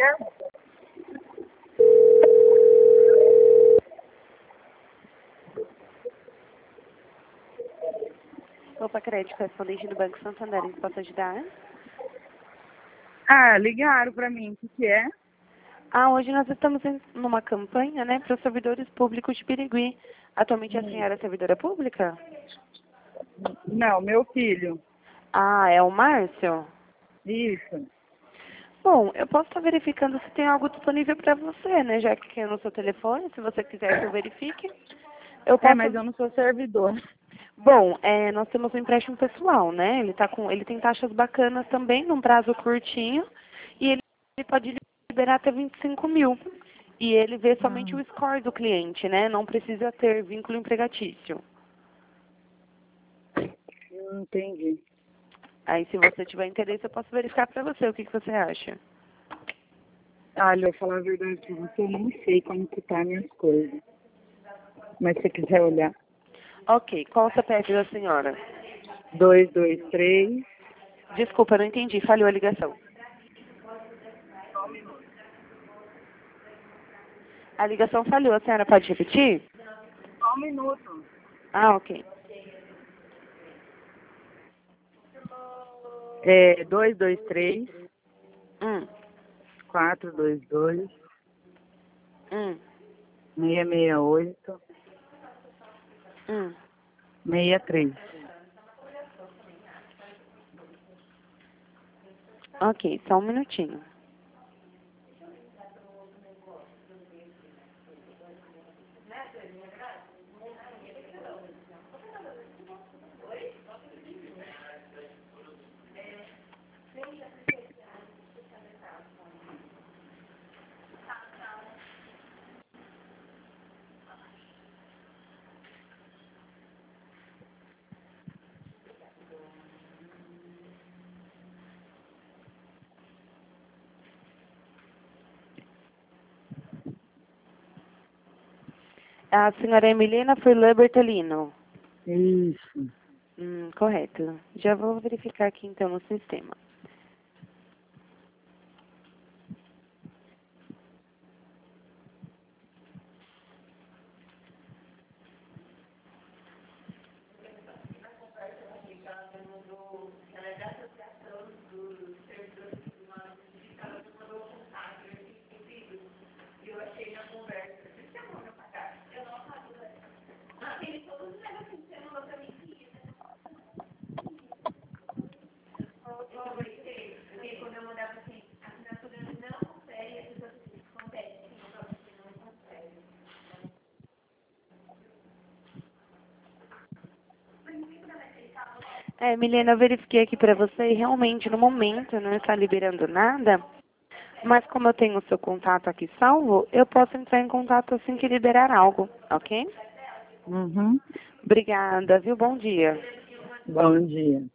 Opa, crédito, correspondente do Banco Santander, posso ajudar? Ah, ligaram pra mim, o que é? Hoje nós estamos numa campanha, né, para os servidores públicos de Birigui. Atualmente a senhora é servidora pública? Não, meu filho. É o Márcio? Isso. Bom, eu posso estar verificando se tem algo disponível para você, né, já que é no seu telefone, se você quiser que eu verifique. Eu posso... mas eu não sou servidor. Bom, nós temos um empréstimo pessoal, né, ele tem taxas bacanas também, num prazo curtinho, e ele pode liberar até 25 mil. E ele vê somente o score do cliente, né, não precisa ter vínculo empregatício. Entendi. Aí, se você tiver interesse, eu posso verificar para você. O que você acha? Olha, eu vou falar a verdade pra você, eu não sei como que tá minhas coisas. Mas se você quiser olhar. Ok. Qual o CPF da senhora? 223. Desculpa, não entendi. Falhou a ligação. A ligação falhou. A senhora pode repetir? Só um minuto. Ok. 223 422 668 63. Ok, só um minutinho. A senhora Emilena Furlan Bertolino. Isso. Correto. Já vou verificar aqui, então, no sistema. Milena, eu verifiquei aqui para você e realmente no momento não está liberando nada, mas como eu tenho o seu contato aqui salvo, eu posso entrar em contato assim que liberar algo, ok? Uhum. Obrigada, viu? Bom dia. Bom dia.